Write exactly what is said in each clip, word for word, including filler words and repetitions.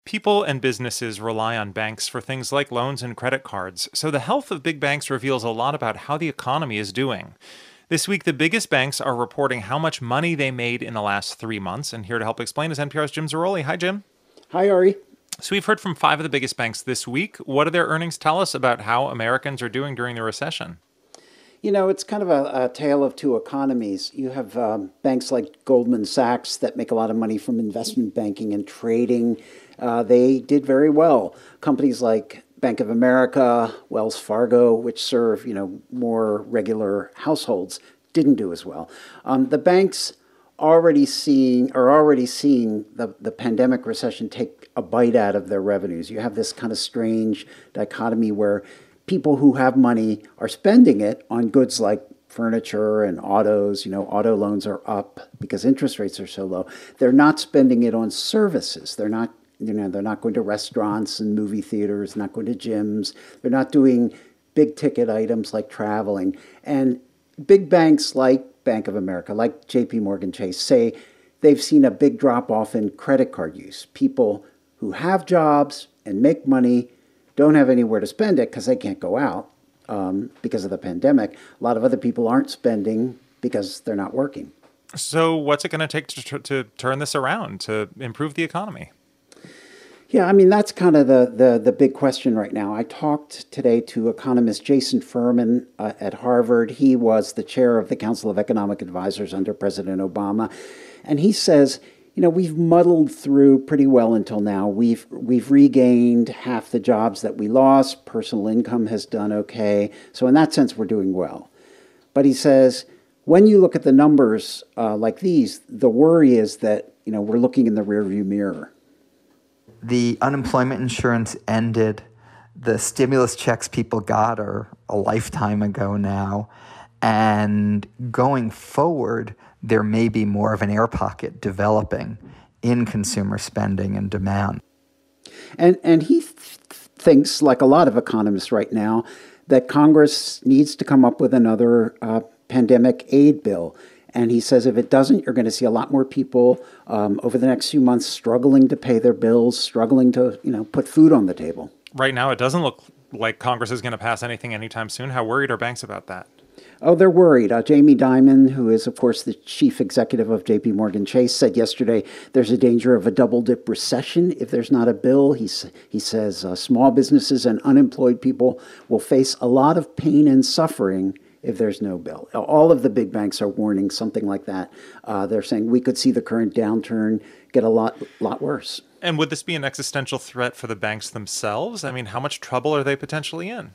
People and businesses rely on banks for things like loans and credit cards, so the health of big banks reveals a lot about how the economy is doing. This week, the biggest banks are reporting how much money they made in the last three months, and here to help explain is N P R's Jim Zarroli. Hi, Jim. Hi, Ari. So we've heard from five of the biggest banks this week. What do their earnings tell us about how Americans are doing during the recession? You know, it's kind of a, a tale of two economies. You have um, banks like Goldman Sachs that make a lot of money from investment banking and trading. Uh, they did very well. Companies like Bank of America, Wells Fargo, which serve, you know, more regular households, didn't do as well. Um, the banks already seeing are already seeing the, the pandemic recession take a bite out of their revenues. You have this kind of strange dichotomy where people who have money are spending it on goods like furniture and autos. You know, auto loans are up because interest rates are so low. They're not spending it on services. They're not, you know, they're not going to restaurants and movie theaters, not going to gyms. They're not doing big ticket items like traveling. And big banks like Bank of America, like J P Morgan Chase, say they've seen a big drop off in credit card use. People who have jobs and make money don't have anywhere to spend it because they can't go out um, because of the pandemic. A lot of other people aren't spending because they're not working. So what's it going to take to, to turn this around, to improve the economy? Yeah, I mean, that's kind of the, the, the big question right now. I talked today to economist Jason Furman uh, at Harvard. He was the chair of the Council of Economic Advisors under President Obama. And he says, you know, we've muddled through pretty well until now. We've we've regained half the jobs that we lost. Personal income has done okay. So in that sense, we're doing well. But he says, when you look at the numbers uh, like these, the worry is that, you know, we're looking in the rearview mirror. The unemployment insurance ended. The stimulus checks people got are a lifetime ago now. And going forward, there may be more of an air pocket developing in consumer spending and demand. And and he th- thinks, like a lot of economists right now, that Congress needs to come up with another uh, pandemic aid bill. And he says if it doesn't, you're going to see a lot more people um, over the next few months struggling to pay their bills, struggling to, you know, put food on the table. Right now, it doesn't look like Congress is going to pass anything anytime soon. How worried are banks about that? Oh, they're worried. Uh, Jamie Dimon, who is, of course, the chief executive of J P Morgan Chase, said yesterday there's a danger of a double-dip recession if there's not a bill. He, he says uh, small businesses and unemployed people will face a lot of pain and suffering if there's no bill. All of the big banks are warning something like that. Uh, they're saying we could see the current downturn get a lot, lot worse. And would this be an existential threat for the banks themselves? I mean, how much trouble are they potentially in?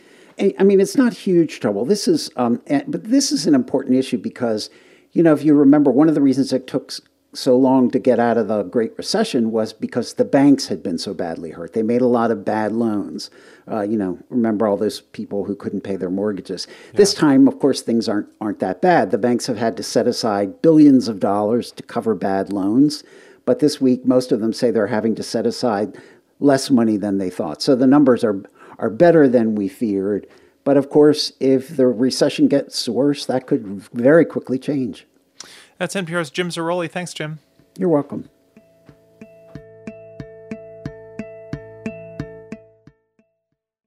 I mean, it's not huge trouble. This is, um, but this is an important issue because, you know, if you remember, one of the reasons it took so long to get out of the Great Recession was because the banks had been so badly hurt. They made a lot of bad loans. Uh, you know, remember all those people who couldn't pay their mortgages. Yeah. This time, of course, things aren't aren't that bad. The banks have had to set aside billions of dollars to cover bad loans. But this week, most of them say they're having to set aside less money than they thought. So the numbers are are better than we feared. But of course, if the recession gets worse, that could very quickly change. That's N P R's Jim Zarroli. Thanks, Jim. You're welcome.